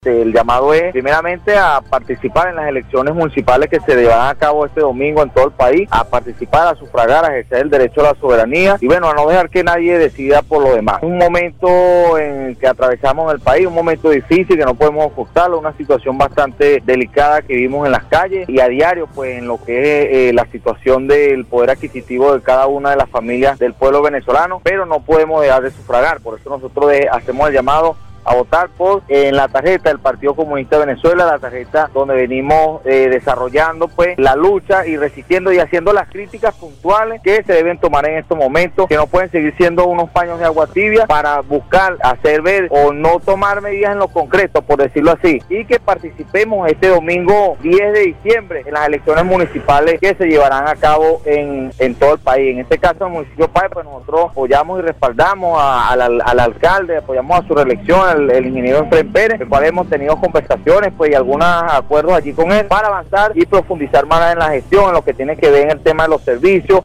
El llamado es primeramente a participar en las elecciones municipales que se llevarán a cabo este domingo en todo el país, a participar, a sufragar, a ejercer el derecho a la soberanía y bueno, a no dejar que nadie decida por lo demás. Un momento en que atravesamos en el país, un momento difícil que no podemos ocultarlo, una situación bastante delicada que vivimos en las calles y a diario pues en lo que es la situación del poder adquisitivo de cada una de las familias del pueblo venezolano, pero no podemos dejar de sufragar, por eso nosotros hacemos el llamado a votar por en la tarjeta del Partido Comunista de Venezuela, la tarjeta donde venimos desarrollando pues la lucha y resistiendo y haciendo las críticas puntuales que se deben tomar en estos momentos, que no pueden seguir siendo unos paños de agua tibia para buscar hacer ver o no tomar medidas en lo concreto, por decirlo así, y que participemos este domingo 10 de diciembre en las elecciones municipales que se llevarán a cabo en todo el país. En este caso, en el municipio de Páez, pues nosotros apoyamos y respaldamos al alcalde, apoyamos a su reelección, el ingeniero Efraín Pérez, el cual hemos tenido conversaciones pues y algunos acuerdos allí con él para avanzar y profundizar más en la gestión, en lo que tiene que ver en el tema de los servicios.